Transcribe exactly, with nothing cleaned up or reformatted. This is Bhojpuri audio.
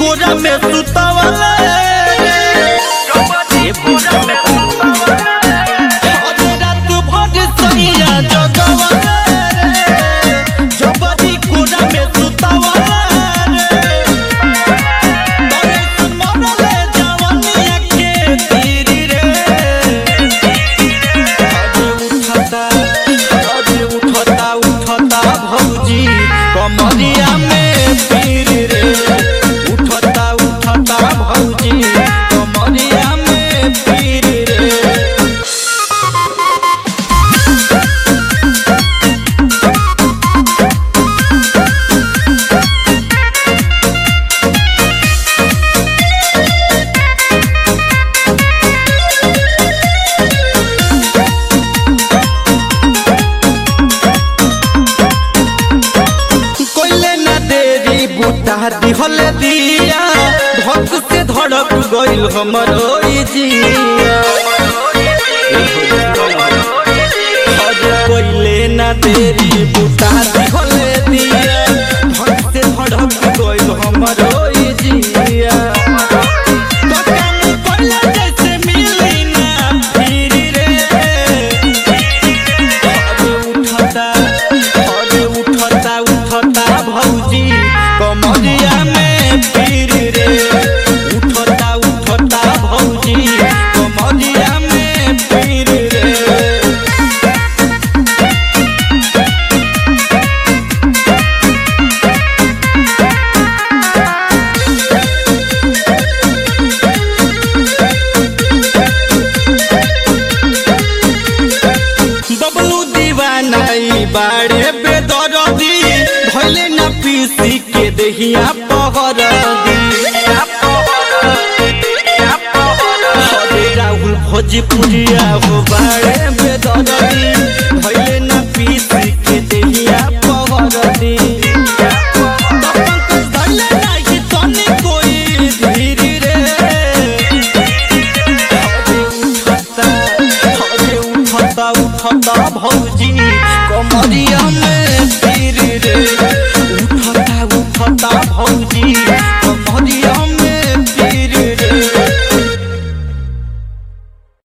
कोरा में सुतावला जबरी कोरा में सुतावला अरे रात भर सैया जगवला जबरी कोरा में सुतावला तोरे सुमरले जवानिया के तीरी रे अरे उठता अरे उठता उठता भौजी कमरिया में पीर रे उठता उठता भौजी कमरिया में पीर रे दिहल दिया भक्त से धड़क गइल हमरो जिया कोइले ना तेरी बूटा दिहल दिया भक्त से धड़क गइल हमरो जिया कमरिया में पीर रे उठता उठता भौजी कमरिया में पीर रे बबलू दीवानाई बाड़े बेदरदी भइले ना पीसी के देहिया पहर दी हरे राहुल भोजपुरिया हो बाड़े बेदरदी भइले ना पीसी के देहिया पहर दी उठता उठता भौजी कमरिया में